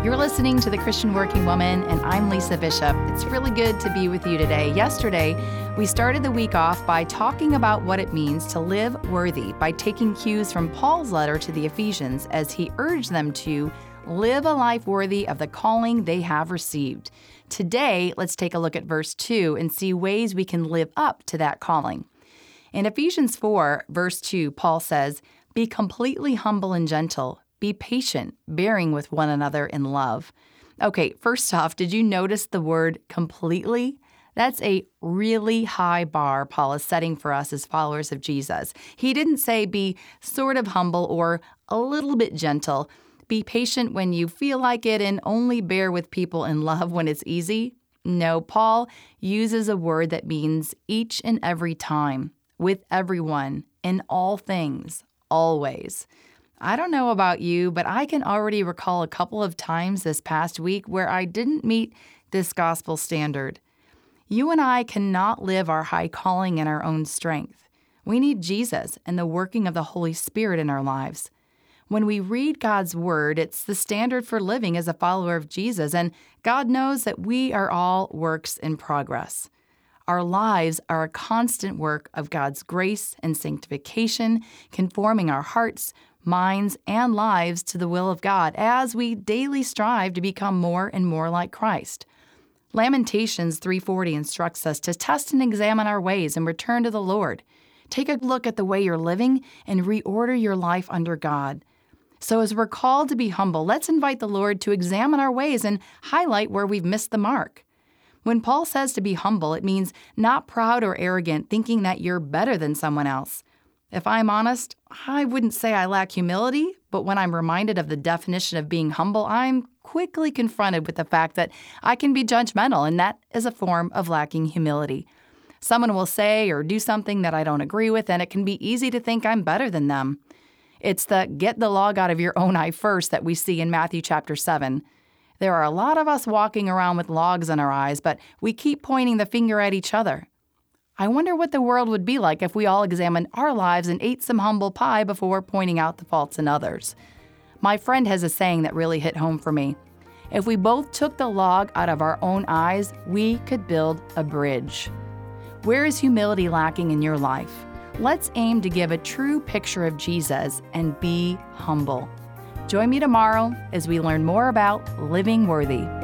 You're listening to The Christian Working Woman, and I'm Lisa Bishop. It's really good to be with you today. Yesterday, we started the week off by talking about what it means to live worthy by taking cues from Paul's letter to the Ephesians as he urged them to live a life worthy of the calling they have received. Today, let's take a look at verse 2 and see ways we can live up to that calling. In Ephesians 4, verse 2, Paul says, "Be completely humble and gentle. Be patient, bearing with one another in love." Okay, first off, did you notice the word completely? That's a really high bar Paul is setting for us as followers of Jesus. He didn't say be sort of humble or a little bit gentle. Be patient when you feel like it and only bear with people in love when it's easy. No, Paul uses a word that means each and every time, with everyone, in all things, always. I don't know about you, but I can already recall a couple of times this past week where I didn't meet this gospel standard. You and I cannot live our high calling in our own strength. We need Jesus and the working of the Holy Spirit in our lives. When we read God's Word, it's the standard for living as a follower of Jesus, and God knows that we are all works in progress. Our lives are a constant work of God's grace and sanctification, conforming our hearts, minds, and lives to the will of God as we daily strive to become more and more like Christ. Lamentations 3:40 instructs us to test and examine our ways and return to the Lord. Take a look at the way you're living and reorder your life under God. So as we're called to be humble, let's invite the Lord to examine our ways and highlight where we've missed the mark. When Paul says to be humble, it means not proud or arrogant, thinking that you're better than someone else. If I'm honest, I wouldn't say I lack humility, but when I'm reminded of the definition of being humble, I'm quickly confronted with the fact that I can be judgmental, and that is a form of lacking humility. Someone will say or do something that I don't agree with, and it can be easy to think I'm better than them. It's the get the log out of your own eye first that we see in Matthew chapter 7. There are a lot of us walking around with logs in our eyes, but we keep pointing the finger at each other. I wonder what the world would be like if we all examined our lives and ate some humble pie before pointing out the faults in others. My friend has a saying that really hit home for me. If we both took the log out of our own eyes, we could build a bridge. Where is humility lacking in your life? Let's aim to give a true picture of Jesus and be humble. Join me tomorrow as we learn more about living worthy.